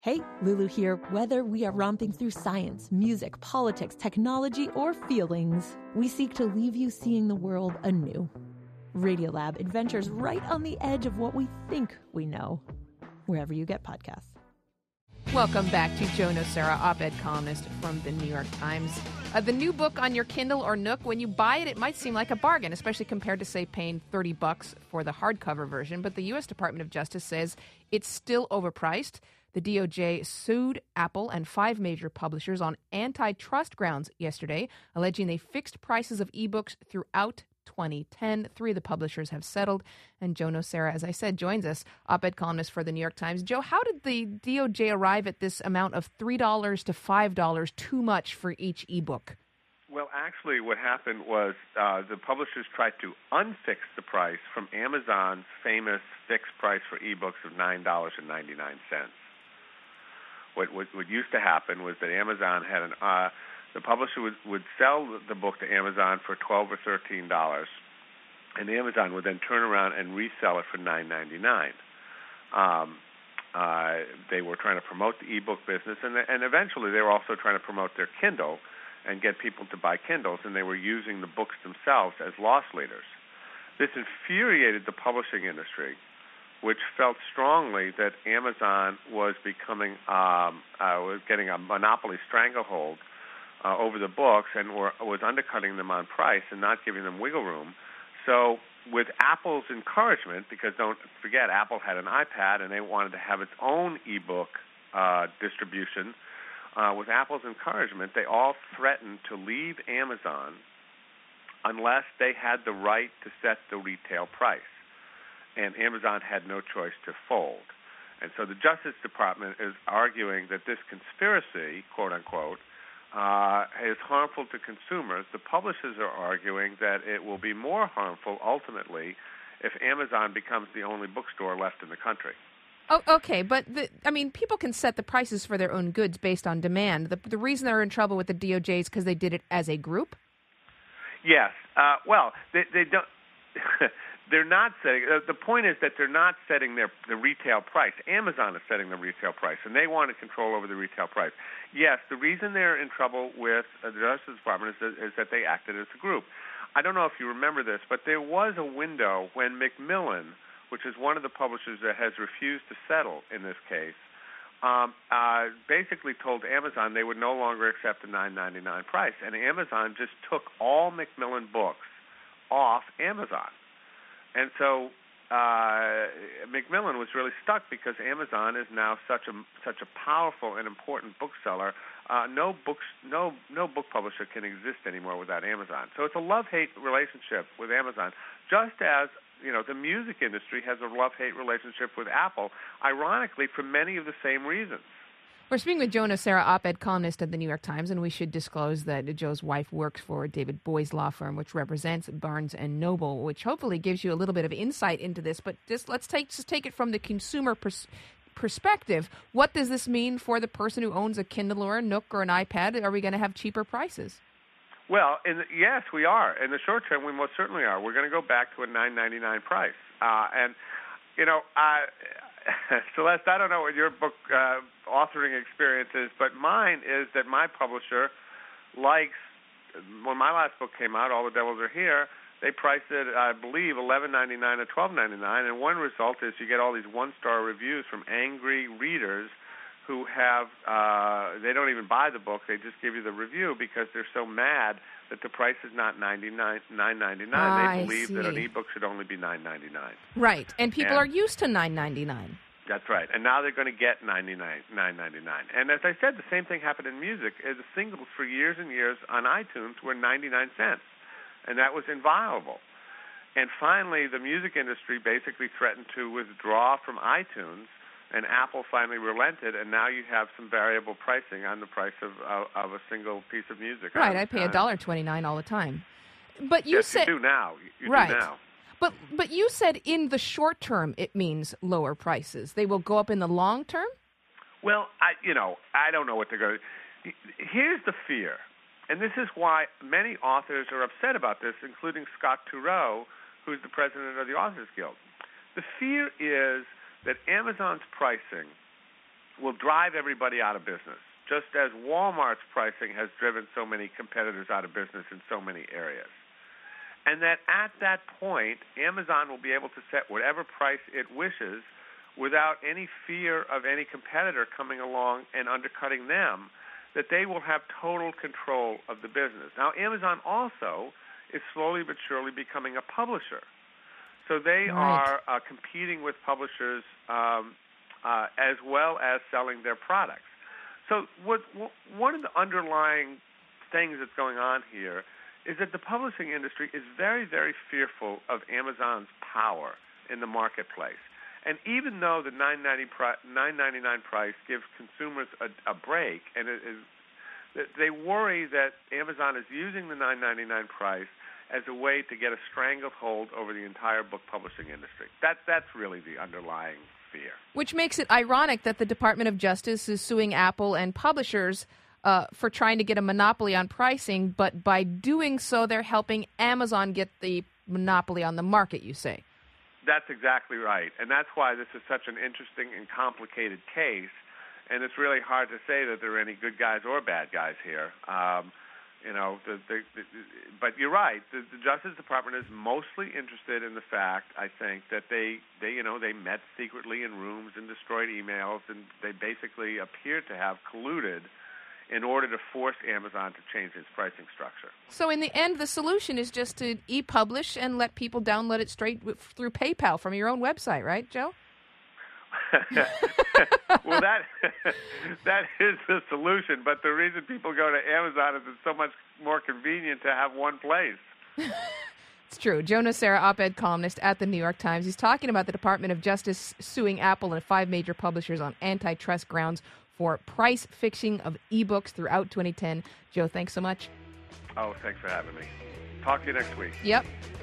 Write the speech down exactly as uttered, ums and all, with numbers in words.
Hey, Lulu here. Whether we are romping through science, music, politics, technology, or feelings, we seek to leave you seeing the world anew. Radiolab adventures right on the edge of what we think we know, wherever you get podcasts. Welcome back to Joe Nocera, op-ed columnist from the New York Times. Uh, the new book on your Kindle or Nook, when you buy it, it might seem like a bargain, especially compared to, say, paying thirty bucks for the hardcover version. But the U S Department of Justice says it's still overpriced. The D O J sued Apple and five major publishers on antitrust grounds yesterday, alleging they fixed prices of ebooks throughout twenty ten. Three of the publishers have settled. And Joe Nocera, as I said, joins us, op-ed columnist for the New York Times. Joe, how did the D O J arrive at this amount of three dollars to five dollars too much for each ebook? Well, actually, what happened was uh, the publishers tried to unfix the price from Amazon's famous fixed price for ebooks of nine dollars and ninety-nine cents. What, what, what used to happen was that Amazon had an uh, the publisher would, would sell the book to Amazon for twelve or thirteen dollars, and Amazon would then turn around and resell it for nine ninety-nine. Um, uh, they were trying to promote the ebook business, and and eventually they were also trying to promote their Kindle and get people to buy Kindles, and they were using the books themselves as loss leaders. This infuriated the publishing industry, which felt strongly that Amazon was becoming um, uh, was getting a monopoly stranglehold Uh, over the books and were, was undercutting them on price and not giving them wiggle room. So with Apple's encouragement, because don't forget, Apple had an iPad and they wanted to have its own ebook uh, distribution, uh, with Apple's encouragement, they all threatened to leave Amazon unless they had the right to set the retail price. And Amazon had no choice to fold. And so the Justice Department is arguing that this conspiracy, quote unquote, Uh, is harmful to consumers. The publishers are arguing that it will be more harmful ultimately if Amazon becomes the only bookstore left in the country. Oh, okay, but the, I mean, people can set the prices for their own goods based on demand. The, the reason they're in trouble with the D O J is because they did it as a group? Yes. Uh, well, they, they don't. They're not setting. Uh, the point is that they're not setting their the retail price. Amazon is setting the retail price, and they want control over the retail price. Yes, the reason they're in trouble with uh, the Justice Department is that, is that they acted as a group. I don't know if you remember this, but there was a window when Macmillan, which is one of the publishers that has refused to settle in this case, um, uh, basically told Amazon they would no longer accept the nine ninety-nine price, and Amazon just took all Macmillan books off Amazon. And so uh, Macmillan was really stuck because Amazon is now such a such a powerful and important bookseller. Uh, no books, no no book publisher can exist anymore without Amazon. So it's a love-hate relationship with Amazon, just as you know the music industry has a love-hate relationship with Apple. Ironically, for many of the same reasons. We're speaking with Joe Nocera, op-ed columnist at the New York Times, and we should disclose that Joe's wife works for David Boies law firm, which represents Barnes and Noble, which hopefully gives you a little bit of insight into this. But just let's take just take it from the consumer pers- perspective. What does this mean for the person who owns a Kindle or a Nook or an iPad? Are we going to have cheaper prices? Well, in the, yes, we are. In the short term, we most certainly are. We're going to go back to a nine ninety-nine price, uh, and you know, I. Celeste, I don't know what your book uh, authoring experience is, but mine is that my publisher likes, when my last book came out, All the Devils Are Here, they priced it, I believe, eleven ninety-nine to twelve ninety-nine, and one result is you get all these one-star reviews from angry readers who have, uh, they don't even buy the book, they just give you the review because they're so mad that the price is not nine ninety-nine. Ah, they believe I see. that an ebook should only be nine ninety-nine. Right, and people and, are used to nine ninety-nine. That's right, and now they're going to get ninety-nine, nine ninety-nine. And as I said, the same thing happened in music. The singles for years and years on iTunes were ninety-nine cents, and that was inviolable. And finally, the music industry basically threatened to withdraw from iTunes, and Apple finally relented, and now you have some variable pricing on the price of of, of a single piece of music. Right, I pay one dollar and twenty-nine cents all the time. But you yes, said you do now. You right. do now. But but you said in the short term it means lower prices. They will go up in the long term? Well, I you know, I don't know what they're going to. Here's the fear, and this is why many authors are upset about this, including Scott Turow, who's the president of the Authors Guild. The fear is that Amazon's pricing will drive everybody out of business, just as Walmart's pricing has driven so many competitors out of business in so many areas. And that at that point, Amazon will be able to set whatever price it wishes without any fear of any competitor coming along and undercutting them, that they will have total control of the business. Now, Amazon also is slowly but surely becoming a publisher. So they right. are uh, competing with publishers um, uh, as well as selling their products. So what, what, one of the underlying things that's going on here is that the publishing industry is very, very fearful of Amazon's power in the marketplace. And even though the nine ninety-nine price gives consumers a, a break, and it is, they worry that Amazon is using the nine ninety-nine price as a way to get a stranglehold over the entire book publishing industry. That, that's really the underlying fear. Which makes it ironic that the Department of Justice is suing Apple and publishers uh, for trying to get a monopoly on pricing, but by doing so, they're helping Amazon get the monopoly on the market, you say. That's exactly right, and that's why this is such an interesting and complicated case, and it's really hard to say that there are any good guys or bad guys here. Um, you know, the, the, the, but you're right. The, the Justice Department is mostly interested in the fact, I think, that they, they, you know, they met secretly in rooms and destroyed emails, and they basically appear to have colluded in order to force Amazon to change its pricing structure. So in the end, the solution is just to e-publish and let people download it straight w- through PayPal from your own website, right, Joe? Well, that that is the solution, but the reason people go to Amazon is it's so much more convenient to have one place. It's true. Joe Nocera, op-ed columnist at the New York Times. He's talking about the Department of Justice suing Apple and five major publishers on antitrust grounds for price fixing of ebooks throughout twenty ten. Joe, thanks so much. Oh, thanks for having me. Talk to you next week. Yep.